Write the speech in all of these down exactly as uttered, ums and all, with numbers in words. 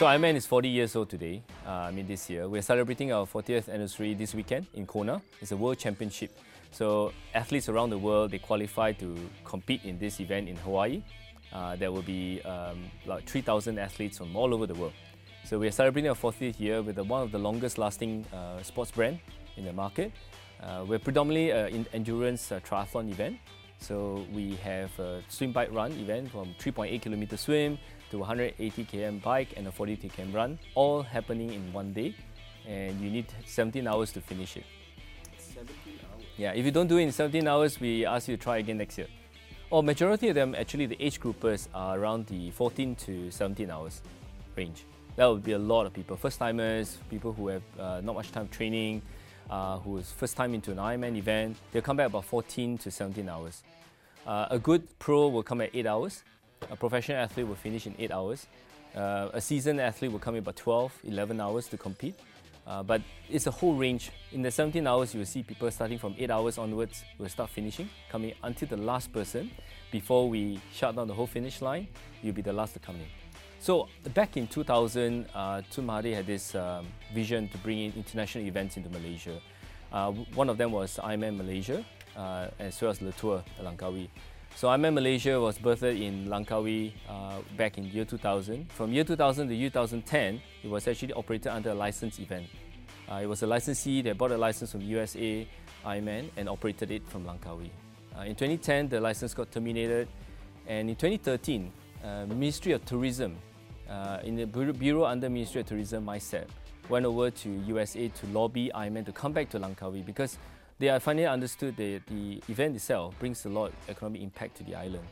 So Ironman is forty years old today, uh, I mean this year. We're celebrating our fortieth anniversary this weekend in Kona. It's a world championship. So athletes around the world, they qualify to compete in this event in Hawaii. Uh, there will be um, like three thousand athletes from all over the world. So we're celebrating our fortieth year with the, one of the longest lasting uh, sports brand in the market. Uh, we're predominantly an endurance uh, triathlon event. So we have a swim, bike, run event from three point eight kilometer swim to one hundred eighty kilometer bike and a forty-two kilometer run, all happening in one day. And you need seventeen hours to finish it. seventeen hours? Yeah, if you don't do it in seventeen hours, we ask you to try again next year. Or majority of them, actually the age groupers are around the fourteen to seventeen hours range. That would be a lot of people. First timers, people who have uh, not much time training, uh, who is first time into an Ironman event, they'll come back about fourteen to seventeen hours. Uh, a good pro will come at eight hours. A professional athlete will finish in eight hours. Uh, a seasoned athlete will come in about twelve, eleven hours to compete. Uh, but it's a whole range. In the seventeen hours, you will see people starting from eight hours onwards will start finishing, coming until the last person. Before we shut down the whole finish line, you'll be the last to come in. So back in two thousand, uh, Tun Mahathir had this um, vision to bring in international events into Malaysia. Uh, one of them was Ironman Malaysia, uh, as well as Le Tour Langkawi. So Ironman Malaysia was birthed in Langkawi uh, back in year two thousand. From year two thousand to year two thousand ten, it was actually operated under a licensed event. Uh, it was a licensee that bought a license from U S A Ironman and operated it from Langkawi. Uh, in twenty ten, the license got terminated, and in twenty thirteen, uh, Ministry of Tourism, uh, in the bureau under Ministry of Tourism, MICEP, went over to U S A to lobby Ironman to come back to Langkawi because they are finally understood that the event itself brings a lot of economic impact to the island.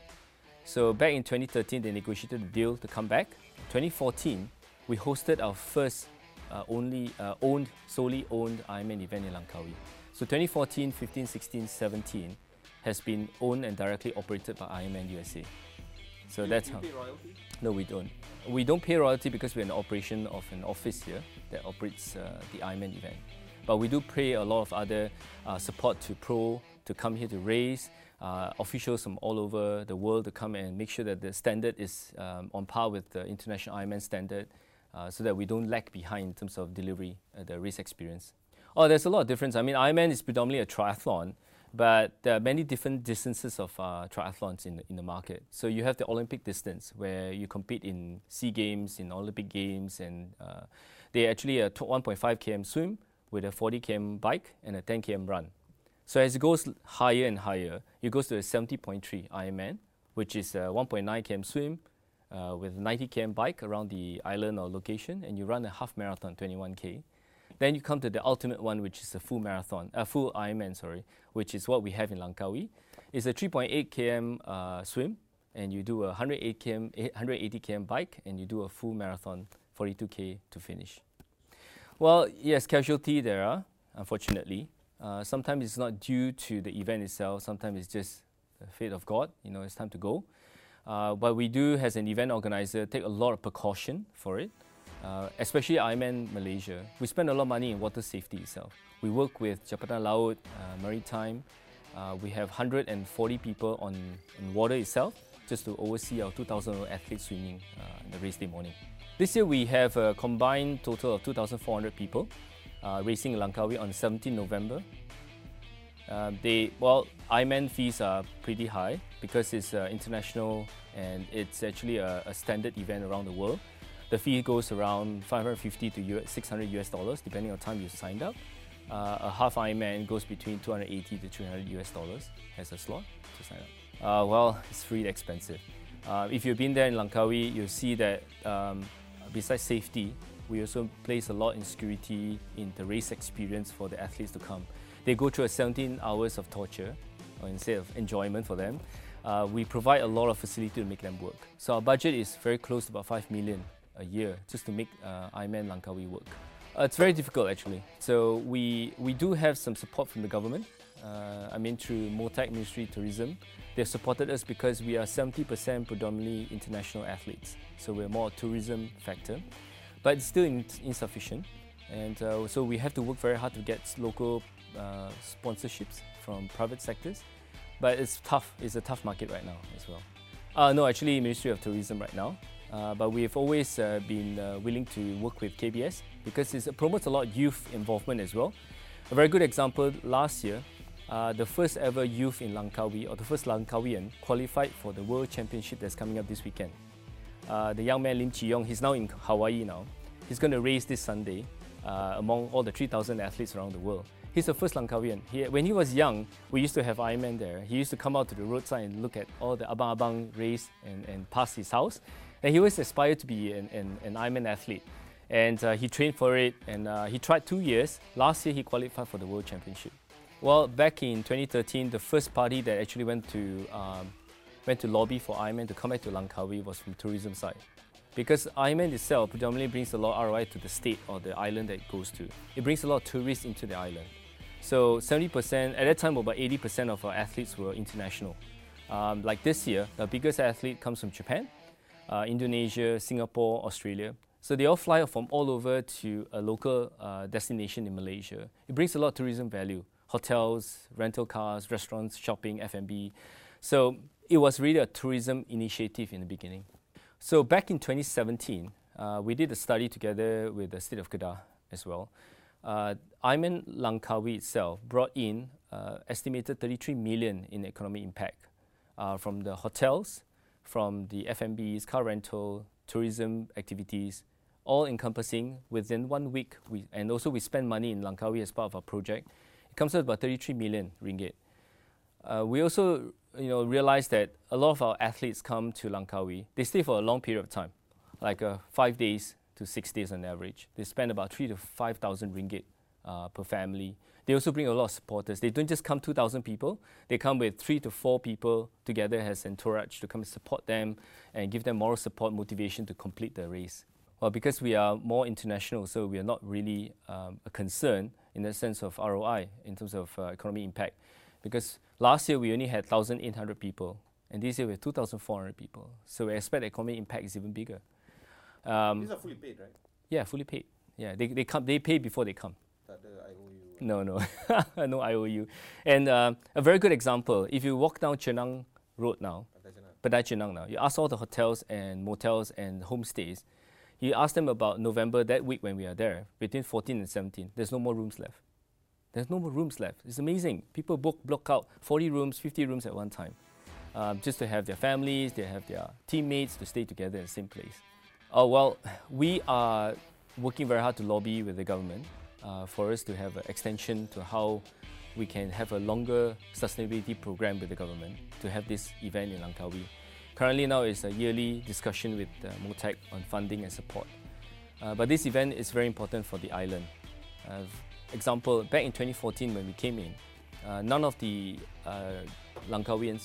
So back in twenty thirteen, they negotiated a deal to come back. In twenty fourteen, we hosted our first uh, only uh, owned, solely owned Ironman event in Langkawi. So twenty fourteen, fifteen, sixteen, seventeen has been owned and directly operated by Ironman U S A. So do, that's do you how. pay royalty? No, we don't. We don't pay royalty because we're an operation of an office here that operates uh, the Ironman event. But we do pay a lot of other uh, support to pro to come here to race, uh, officials from all over the world to come and make sure that the standard is um, on par with the international Ironman standard, uh, so that we don't lag behind in terms of delivery, uh, the race experience. Oh, there's a lot of difference. I mean, Ironman is predominantly a triathlon, but there are many different distances of uh, triathlons in the, in the market. So you have the Olympic distance where you compete in SEA Games, in Olympic Games, and uh, they actually a one point five kilometer swim with a forty kilometer bike and a ten kilometer run. So as it goes higher and higher, it goes to a seventy point three Ironman, which is a one point nine kilometer swim uh, with a ninety kilometer bike around the island or location, and you run a half marathon, twenty-one K. Then you come to the ultimate one, which is a full marathon, a uh, full Ironman, sorry, which is what we have in Langkawi. It's a three point eight kilometer uh, swim, and you do a one hundred eight kilometer, one hundred eighty kilometer bike, and you do a full marathon, forty-two K to finish. Well, yes, casualty there are, unfortunately. Uh, sometimes it's not due to the event itself, sometimes it's just the fate of God, you know, it's time to go. Uh, but we do, as an event organizer, take a lot of precaution for it, uh, especially Ironman Malaysia. We spend a lot of money in water safety itself. We work with Jabatan Laut, uh, Maritime. Uh, we have one hundred forty people on in water itself, just to oversee our two thousand athletes swimming uh, on the race day morning. This year we have a combined total of two thousand four hundred people uh, racing in Langkawi on seventeenth November. Uh, they, well, Ironman fees are pretty high because it's uh, international and it's actually a, a standard event around the world. The fee goes around five hundred fifty to six hundred U S dollars depending on the time you signed up. Uh, a half Ironman goes between two hundred eighty to three hundred U S dollars as a slot to sign up. Uh, well, it's really expensive. Uh, if you've been there in Langkawi, you'll see that um, besides safety, we also place a lot in security, in the race experience for the athletes to come. They go through a seventeen hours of torture, or instead of enjoyment for them. Uh, we provide a lot of facility to make them work. So our budget is very close to about five million a year just to make uh, Ironman Langkawi work. Uh, it's very difficult actually. So we, we do have some support from the government. Uh, I mean through MOTAC, Ministry of Tourism. They've supported us because we are seventy percent predominantly international athletes. So we're more a tourism factor. But it's still in, insufficient. And uh, so we have to work very hard to get local uh, sponsorships from private sectors. But it's tough. It's a tough market right now as well. Uh, no, actually Ministry of Tourism right now. uh, but we've always uh, been uh, willing to work with K B S because it promotes a lot of youth involvement as well. A very good example, last year, uh, the first ever youth in Langkawi, or the first Langkawian, qualified for the World Championship that's coming up this weekend. Uh, the young man Lim Chi Yong, he's now in Hawaii now. He's going to race this Sunday uh, among all the three thousand athletes around the world. He's the first Langkawian. He, when he was young, we used to have Ironman there. He used to come out to the roadside and look at all the abang-abang race and, and pass his house. And he always aspired to be an, an, an Ironman athlete. And uh, he trained for it, and uh, he tried two years. Last year, he qualified for the World Championship. Well, back in twenty thirteen, the first party that actually went to, um, went to lobby for Ironman to come back to Langkawi was from tourism side. Because Ironman itself predominantly brings a lot of R O I to the state or the island that it goes to. It brings a lot of tourists into the island. So seventy percent, at that time about eighty percent of our athletes were international. Um, like this year, the biggest athlete comes from Japan, uh, Indonesia, Singapore, Australia. So they all fly from all over to a local uh, destination in Malaysia. It brings a lot of tourism value. Hotels, rental cars, restaurants, shopping, F and B. So it was really a tourism initiative in the beginning. So back in twenty seventeen, uh, we did a study together with the state of Kedah as well. Uh, Ironman Langkawi itself brought in uh, estimated thirty-three million in economic impact uh, from the hotels, from the F and Bs, car rental, tourism activities, all encompassing within one week. We, and also we spend money in Langkawi as part of our project. It comes out about thirty-three million ringgit. Uh, we also you know, realized that a lot of our athletes come to Langkawi. They stay for a long period of time, like uh, five days to six days on average. They spend about three to five thousand ringgit uh, per family. They also bring a lot of supporters. They don't just come two thousand people. They come with three to four people together as entourage to come and support them and give them moral support, motivation to complete the race. Well, because we are more international, so we are not really um, a concern in the sense of R O I, in terms of uh, economic impact. Because last year we only had one thousand eight hundred people, and this year we have two thousand four hundred people. So we expect the economic impact is even bigger. Um, These are fully paid, right? Yeah, fully paid. Yeah, they they come. They pay before they come. That the I O U. No, no, no I O U. And uh, a very good example. If you walk down Chenang Road now, Padai Chenang now, you ask all the hotels and motels and homestays. You ask them about November that week when we are there, between fourteen and seventeen. There's no more rooms left. There's no more rooms left. It's amazing. People book block out forty rooms, fifty rooms at one time, um, just to have their families, they have their teammates to stay together in the same place. Oh, well, we are working very hard to lobby with the government uh, for us to have an extension to how we can have a longer sustainability program with the government to have this event in Langkawi. Currently now is a yearly discussion with uh, MOTAC on funding and support. Uh, but this event is very important for the island. Uh, example, back in twenty fourteen when we came in, uh, none of the uh, Langkawians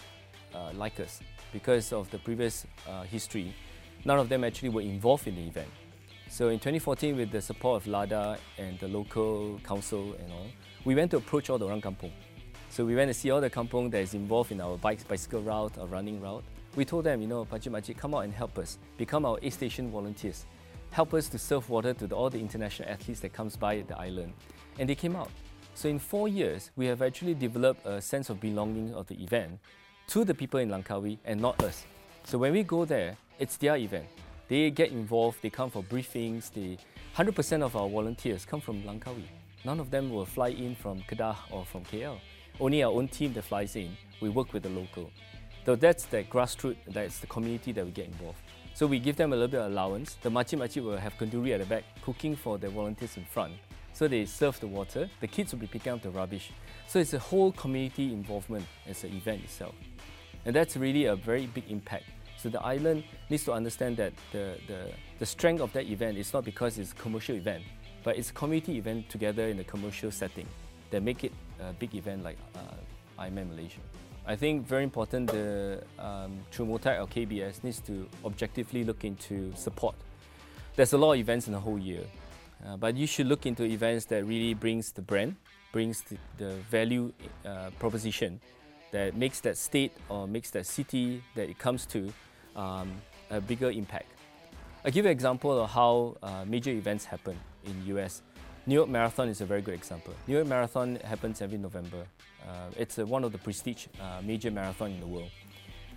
uh, like us because of the previous uh, history. None of them actually were involved in the event. So in twenty fourteen, with the support of LADA and the local council and all, we went to approach all the orang kampung. So we went to see all the kampung that is involved in our bike, bicycle route or running route. We told them, you know, Pakcik Makcik, come out and help us. Become our aid station volunteers. Help us to serve water to the, all the international athletes that comes by the island. And they came out. So in four years, we have actually developed a sense of belonging of the event to the people in Langkawi and not us. So when we go there, it's their event. They get involved, they come for briefings. They, one hundred percent of our volunteers come from Langkawi. None of them will fly in from Kedah or from K L. Only our own team that flies in. We work with the local. So that's the grassroots, that's the community that we get involved. So we give them a little bit of allowance. The Makcik Makcik will have kenduri at the back, cooking for the volunteers in front. So they serve the water. The kids will be picking up the rubbish. So it's a whole community involvement as an event itself. And that's really a very big impact. So the island needs to understand that the, the, the strength of that event is not because it's a commercial event, but it's a community event together in a commercial setting that make it a big event like uh, Ironman Malaysia. I think very important, the um, through MOTAC or K B S needs to objectively look into support. There's a lot of events in the whole year, uh, but you should look into events that really brings the brand, brings the, the value uh, proposition that makes that state or makes that city that it comes to um, a bigger impact. I'll give you an example of how uh, major events happen in U S. New York Marathon is a very good example. New York Marathon happens every November. Uh, it's uh, one of the prestige uh, major marathon in the world.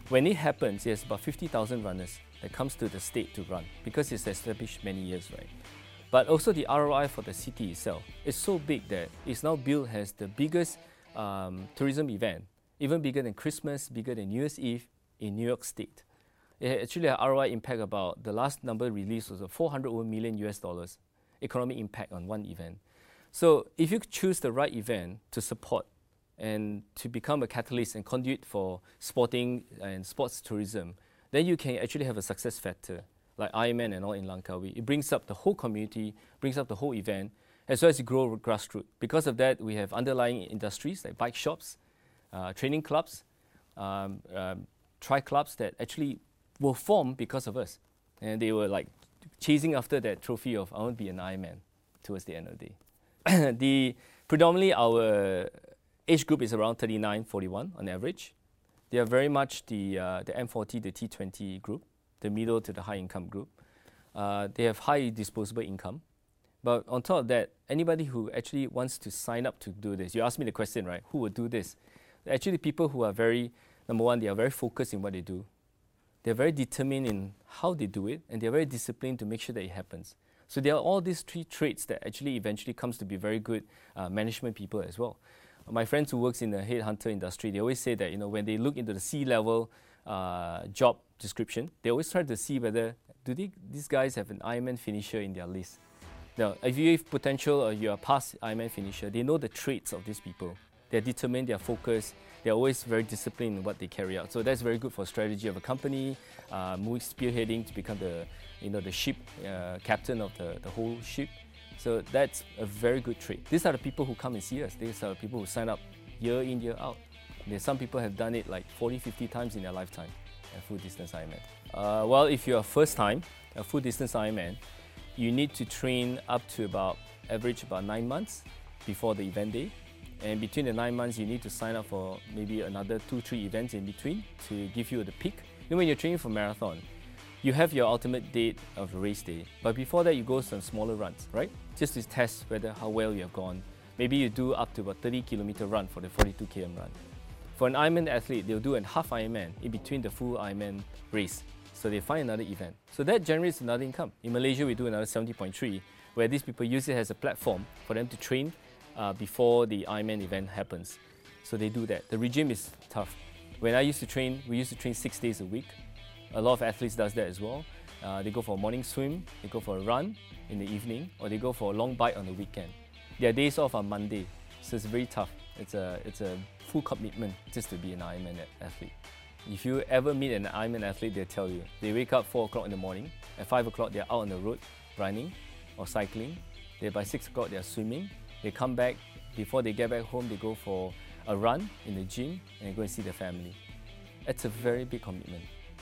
when it happens, there's about fifty thousand runners that comes to the state to run because it's established many years, right? But also the R O I for the city itself is so big that it's now built as the biggest um, tourism event, even bigger than Christmas, bigger than New Year's Eve in New York State. It actually had R O I impact about, the last number released was a four hundred over million U S dollars economic impact on one event. So if you choose the right event to support and to become a catalyst and conduit for sporting and sports tourism, then you can actually have a success factor like Ironman and all in Langkawi. It brings up the whole community, brings up the whole event, as well as you grow grassroots. Because of that, we have underlying industries like bike shops, uh, training clubs, um, um, tri clubs that actually were formed because of us. And they were like chasing after that trophy of I want to be an Ironman towards the end of the day. the, predominantly our age group is around thirty-nine, forty-one on average. They are very much the, uh, the M forty, the T twenty group, the middle to the high income group. Uh, they have high disposable income. But on top of that, anybody who actually wants to sign up to do this, you asked me the question, right? Who would do this? Actually, people who are very, number one, they are very focused in what they do. They're very determined in how they do it, and they're very disciplined to make sure that it happens. So there are all these three traits that actually eventually comes to be very good uh, management people as well. My friends who works in the headhunter industry, they always say that, you know, when they look into the C-level uh, job description, they always try to see whether do they, these guys have an Ironman finisher in their list. Now, if you have potential or you're a past Ironman finisher, they know the traits of these people. They're determined, they're focused, they're always very disciplined in what they carry out. So that's very good for strategy of a company, uh, moving, spearheading to become the, you know, the ship uh, captain of the, the whole ship. So that's a very good trait. These are the people who come and see us. These are the people who sign up year in, year out. There's some people have done it like forty, fifty times in their lifetime, a full distance Ironman. Uh, well, if you're a first time, a full distance Ironman, you need to train up to about, average about nine months before the event day. And between the nine months, you need to sign up for maybe another two, three events in between to give you the peak. You know, when you're training for marathon, you have your ultimate date of the race day. But before that, you go some smaller runs, right? Just to test whether how well you have gone. Maybe you do up to about thirty kilometer run for the forty-two kilometer run. For an Ironman athlete, they'll do a half Ironman in between the full Ironman race. So they find another event. So that generates another income. In Malaysia, we do another seventy point three, where these people use it as a platform for them to train uh, before the Ironman event happens. So they do that. The regime is tough. When I used to train, we used to train six days a week. A lot of athletes does that as well. Uh, they go for a morning swim, they go for a run in the evening, or they go for a long bike on the weekend. Their days off are Monday, so it's very tough. It's a, it's a full commitment just to be an Ironman athlete. If you ever meet an Ironman athlete, they'll tell you. They wake up four o'clock in the morning. At five o'clock, they're out on the road running or cycling. They, by six o'clock, they're swimming. They come back. Before they get back home, they go for a run in the gym and go and see their family. It's a very big commitment.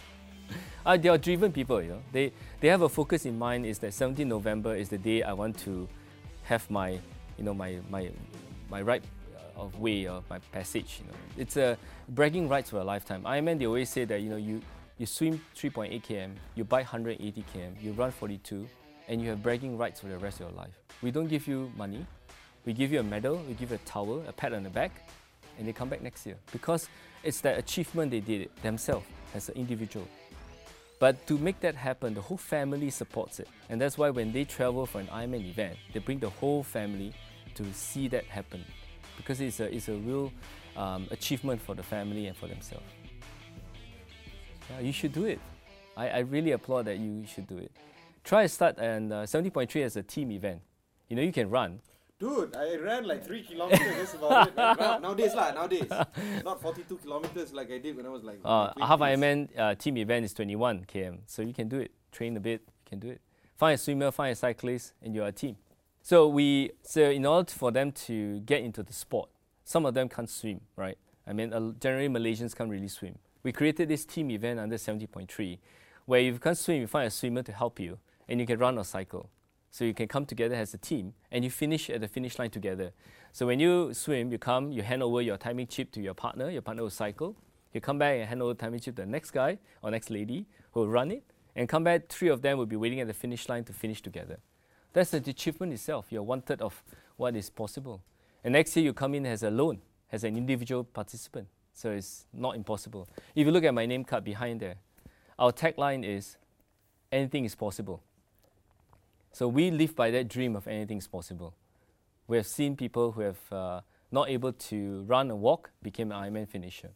uh, they are driven people, you know. They, they have a focus in mind is that seventeenth November is the day I want to have my, you know, my, my, my right of way of my passage. You know, it's a bragging rights for a lifetime. Ironman, they always say that, you know, you, you swim three point eight kilometers, you bike one hundred eighty kilometers, you run forty-two, and you have bragging rights for the rest of your life. We don't give you money. We give you a medal, we give you a towel, a pat on the back, and they come back next year because it's that achievement they did it themselves as an individual. But to make that happen, the whole family supports it. And that's why when they travel for an Ironman event, they bring the whole family to see that happen. Because it's a, it's a real um, achievement for the family and for themselves. Yeah, you should do it. I, I really applaud that you should do it. Try to start and uh, seventy point three as a team event. You know, you can run. Dude, I ran like three kilometers, that's about it. Like, now, nowadays lah, nowadays. Not forty-two kilometers like I did when I was like... Uh, a half Ironman uh, team event is twenty-one kilometers. So you can do it. Train a bit, you can do it. Find a swimmer, find a cyclist, and you're a team. So we, so in order for them to get into the sport, some of them can't swim, right? I mean, uh, generally Malaysians can't really swim. We created this team event under seventy point three, where if you can't swim, you find a swimmer to help you, and you can run or cycle. So you can come together as a team, and you finish at the finish line together. So when you swim, you come, you hand over your timing chip to your partner, your partner will cycle. You come back and hand over the timing chip to the next guy or next lady who will run it, and come back, three of them will be waiting at the finish line to finish together. That's the achievement itself. You're one third of what is possible. And next year you come in as a lone, as an individual participant. So it's not impossible. If you look at my name card behind there, our tagline is, anything is possible. So we live by that dream of anything is possible. We have seen people who have uh, not able to run or walk became an Ironman finisher.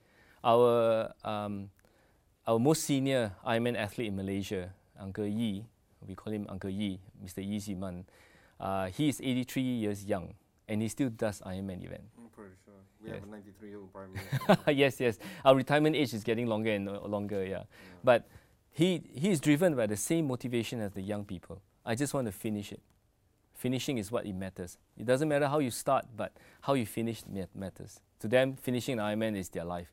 Our, um, our most senior Ironman athlete in Malaysia, Uncle Yi, we call him Uncle Yi, Mister Yi Ziman, uh, he is eighty-three years young and he still does Ironman event. I'm pretty sure. We Yes. have a ninety-three-year-old prime minister. Yes, yes. Our retirement age is getting longer and uh, longer, yeah. Yeah. But he, he is driven by the same motivation as the young people. I just want to finish it. Finishing is what it matters. It doesn't matter how you start, but how you finish mat- matters. To them, finishing an Ironman is their life.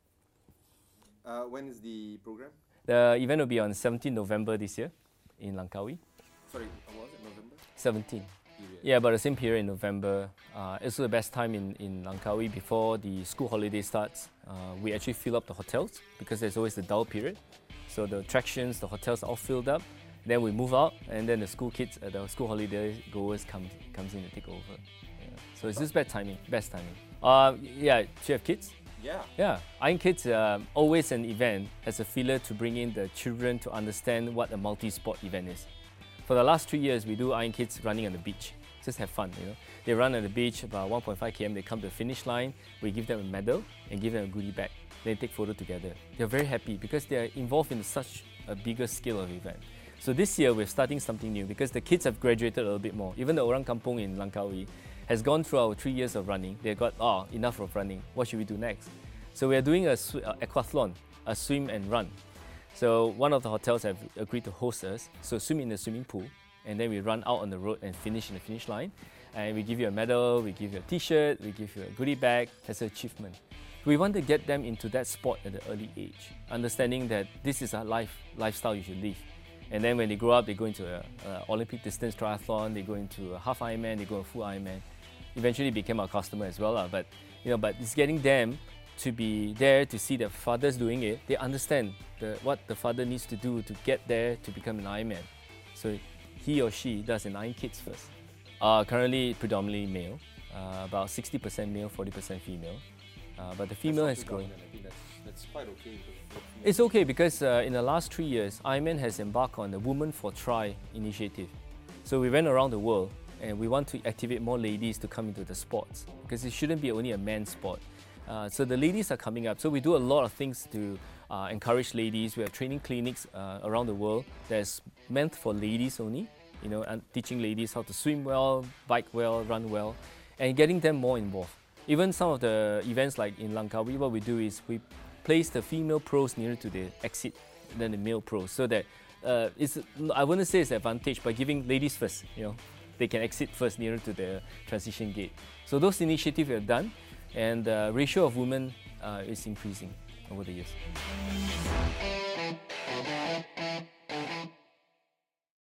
Uh, when is the program? The event will be on seventeenth November this year in Langkawi. Sorry, uh, was it November? seventeenth. Period. Yeah, about the same period in November. Uh, it's the best time in, in Langkawi before the school holiday starts. Uh, we actually fill up the hotels because there's always the dull period. So the attractions, the hotels are all filled up. Then we move out, and then the school kids, uh, the school holiday goers comes comes in to take over. Yeah. So it's just bad timing, best timing. Uh, yeah, do you have kids? Yeah. Yeah, Iron Kids um, always an event as a filler to bring in the children to understand what a multi-sport event is. For the last three years, we do Iron Kids running on the beach. Just have fun, you know. They run on the beach about one point five kilometers. They come to the finish line. We give them a medal and give them a goodie bag. They take photo together. They're very happy because they are involved in such a bigger scale of event. So this year we're starting something new because the kids have graduated a little bit more. Even the Orang Kampung in Langkawi has gone through our three years of running. They got, oh, enough of running. What should we do next? So we are doing a sw- uh, aquathlon, a swim and run. So one of the hotels have agreed to host us. So swim in the swimming pool, and then we run out on the road and finish in the finish line. And we give you a medal, we give you a t-shirt, we give you a goodie bag as an achievement. We want to get them into that sport at an early age, understanding that this is a life lifestyle you should live. And then when they grow up, they go into an Olympic distance triathlon, they go into a half Ironman, they go a full Ironman. Eventually became our customer as well. Uh, but you know, but it's getting them to be there to see their fathers doing it. They understand the, what the father needs to do to get there to become an Ironman. So he or she does an Iron Kids first. Uh, currently predominantly male, uh, about sixty percent male, forty percent female. Uh, but the female has grown. I think that's, that's quite okay. It's okay because uh, in the last three years, Ironman has embarked on the Women for Try initiative. So we went around the world and we want to activate more ladies to come into the sports because it shouldn't be only a men's sport. Uh, so the ladies are coming up. So we do a lot of things to uh, encourage ladies. We have training clinics uh, around the world that's meant for ladies only, you know, and teaching ladies how to swim well, bike well, run well, and getting them more involved. Even some of the events like in Langkawi, what we do is we place the female pros nearer to the exit than the male pros, so that uh, it's, I wouldn't say it's an advantage, by giving ladies first, you know, they can exit first nearer to the transition gate. So those initiatives we have done, and the ratio of women uh, is increasing over the years.